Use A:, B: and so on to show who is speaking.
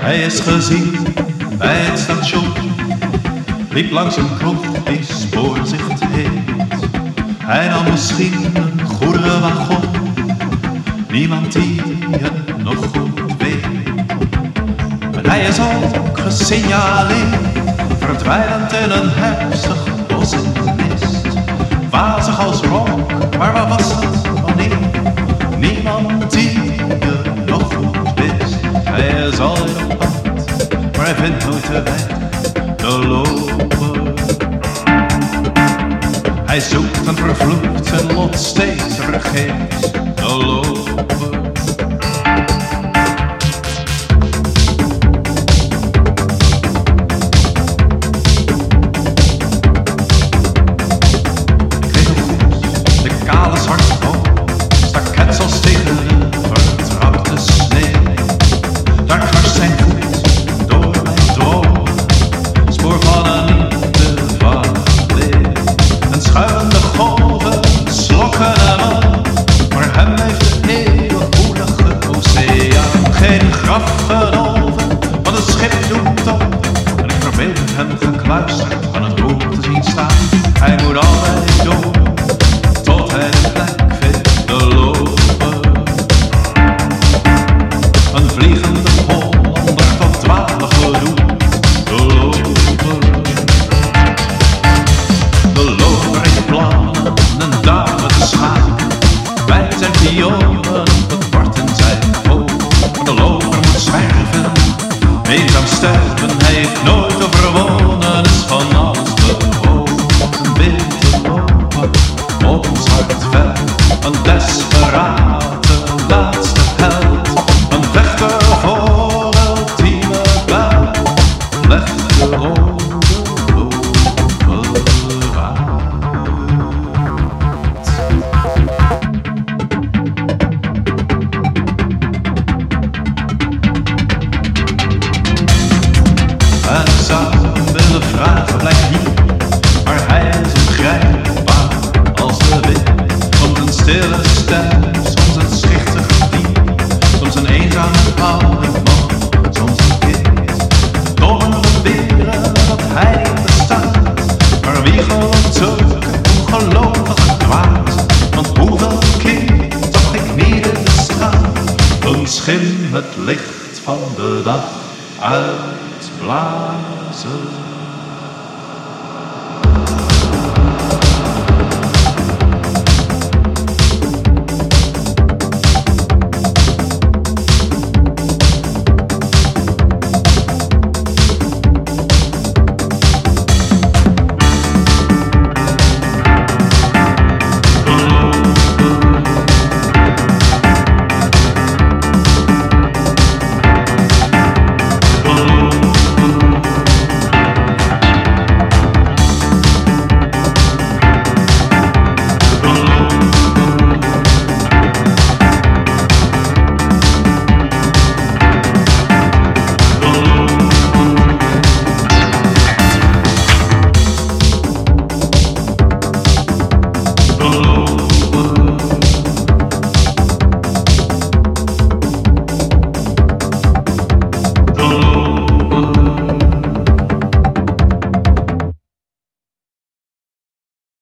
A: Hij is gezien bij het station, liep langs een kroeg die spoorzicht heet. Hij nam misschien een goederenwagon, niemand die het nog goed weet. Maar hij is ook gesignaleerd, verdwijnend in een herfstig bos in de mist. Wazig als rook, maar waar was het wanneer? Niemand die het nog goed wist. Hij is altijd op pad, maar hij vindt nooit de weg te lopen. Hij zoekt en vervloekt zijn lot steeds vergeefs te lopen. Want het schip doet op en ik verbeeld hem gekluisterd aan het roer te zien staan. Hij moet altijd door tot hij de plek vindt te lopen. Een vliegende Hollander tot 12 gedoe te lopen. De loper heeft plannen, een dame te schaken. Wij zijn pionnen op het bord en zijn hoofd. De loper moet zwerven, eenzaam sterven. Hij heeft nooit overwonnen, is van alles bewogen. Een wind te lopen, op ons hart ver. Een desperate laatste held. Een vechter voor ultieme buit. Legt de rode loper uit. En ik zou hem willen vragen, blijf hier, maar hij is ongrijpbaar als de wind. Soms een stille stem, soms een schichtig dier, soms een eenzame oude man, soms een kind. Dommen beweren dat hij bestaat, maar wie gelooft zulke ongelovige kwaad? Want hoeveel keer zag ik niet in de straat een schim het licht van de dag uitblazen.